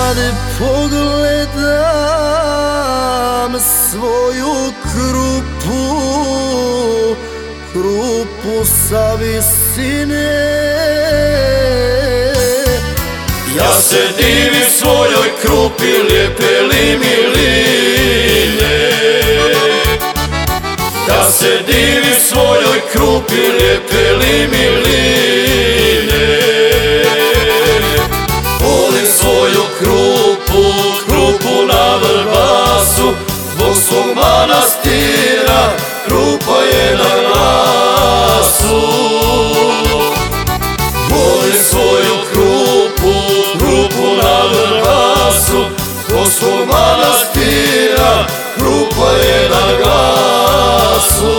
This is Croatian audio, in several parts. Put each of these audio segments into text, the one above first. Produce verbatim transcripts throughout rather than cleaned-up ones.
Kad pogledam svoju krupu, krupu sa visine, ja se divim svojoj krupi, lijepe li mi line. Ja se divim svojoj krupi, lijepe li mi line. Volim svoju krupu, krupu na Vrbasu, zbog svog manastira, krupa je na glasu. Volim svoju krupu, krupu na Vrbasu, zbog svog manastira, krupa je na glasu.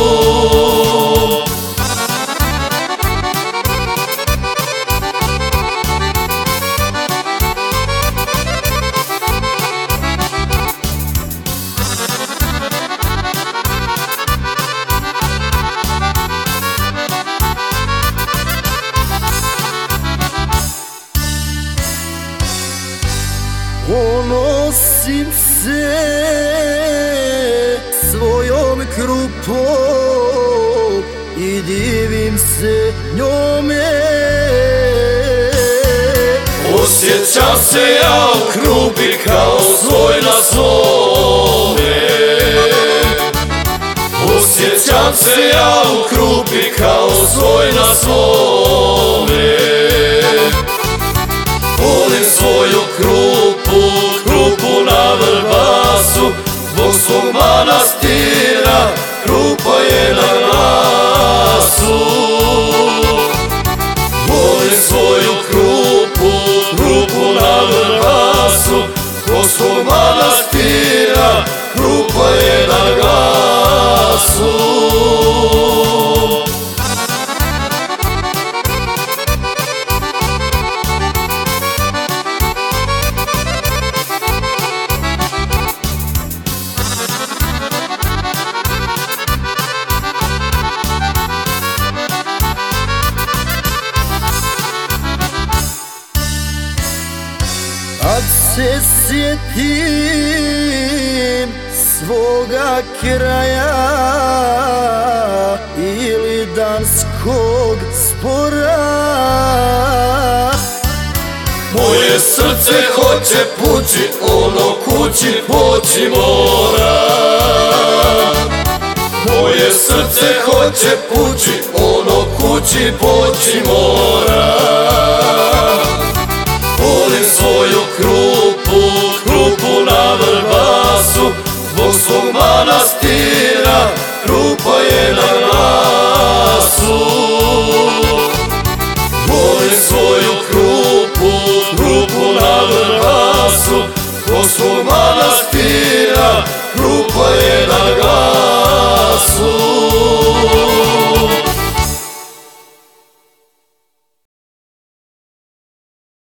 Ponosim se svojom krupom i divim se njome. Osjećam se ja u krupi kao svoj na svome. Osjećam se ja u krupi kao svoj na svome. Volim svoju krupu, krupu na Vrbasu, zbog svog manastira, krupa je na glasu. Volim svoju krupu, krupu na Vrbasu, zbog svog manastira, krupa je na glasu. Kad se sjetim svoga kraja ili danskog spora, moje srce hoće pući, ono kući poći mora. Moje srce hoće pući, ono kući poći mora. Volim svoju krupu, krupu na Vrbasu, zbog svog manastira, krupa je na glasu. Volim svoju krupu, krupu na Vrbasu, zbog svog manastira, krupa je